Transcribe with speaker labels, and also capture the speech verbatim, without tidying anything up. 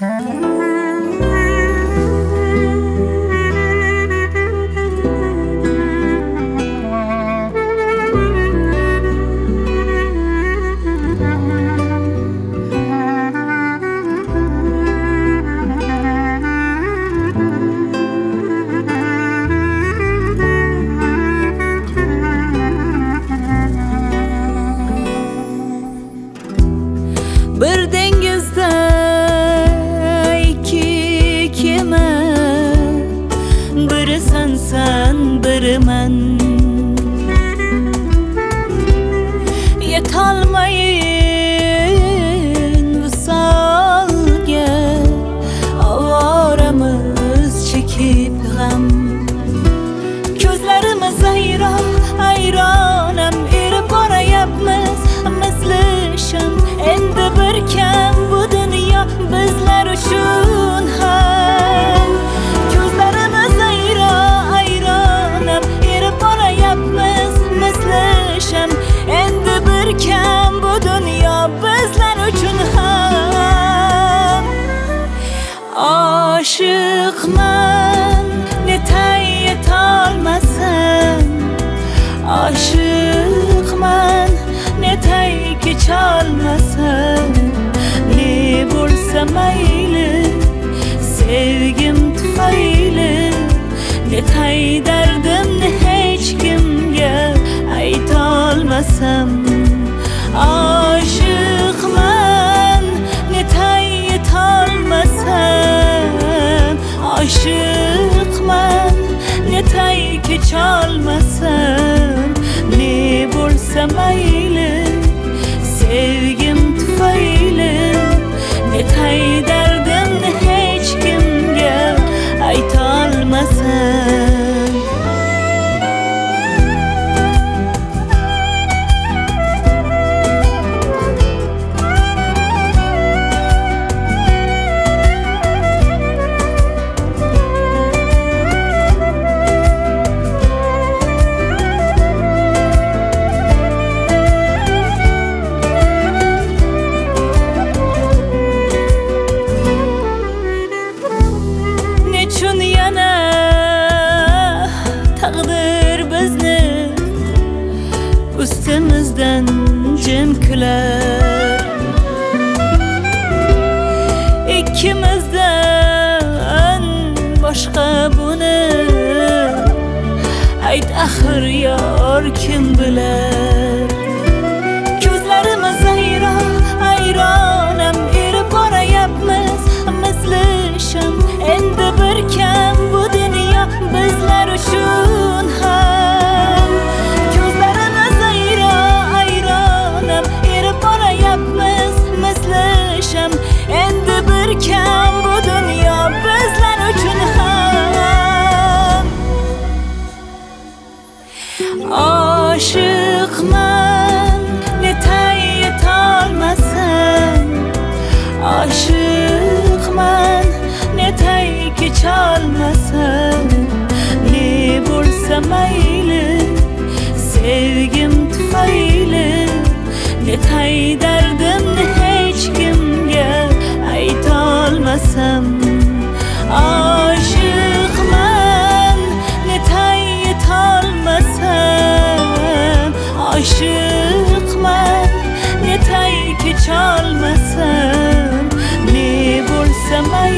Speaker 1: Bir dengizde iki keme, biri sensen biri men. Yetolmayın visolga, ovoramiz chekib g'am. Ko'zlarimiz ayro ayronam erib borayapmiz misli sham. Endi bir kam bu dunyo bizlar uchun ham. Ko'zlarimiz ayro ayronam erib borayapmiz misli sham. Endi bir kam bu dunyo bizlar uchun ham. Oshiqman netay yetolmasam, oshiqman netay kecholmasam. Ne bo'lsa mayli sevgim tufayli, netay dardimni hech kimga aytolmasam. Oshiqman netay yetolmasam, oshiqman netay kecholmasam. Ne bo'lsa mayli sevgim tufayli, netay dardimni hech kimga aytolmasam. Nechun yana taqdir bizni ustimizdan jim kular. Ikkimizdan boshqa buni ayt axir yor kim bilar. Ko'zlarimiz ayro ayronam erib borayapmiz misli sham. Endi bir kam bu dunyo bizlar uchun ham. Ko'zlarimiz ayro ayronam erib borayapmiz misli sham. Endi bir kam bu dunyo bizlar uchun ham. Oshiqman netay yetolmasam, oshiqman netay kecholmasam. Ne bo'lsa mayli sevgim tufayli, netay dardimni hech kimga aytolmasam. Oshiqman netay yetolmasam, oshiqman netay kecholmasam. Ne bo'lsa mayli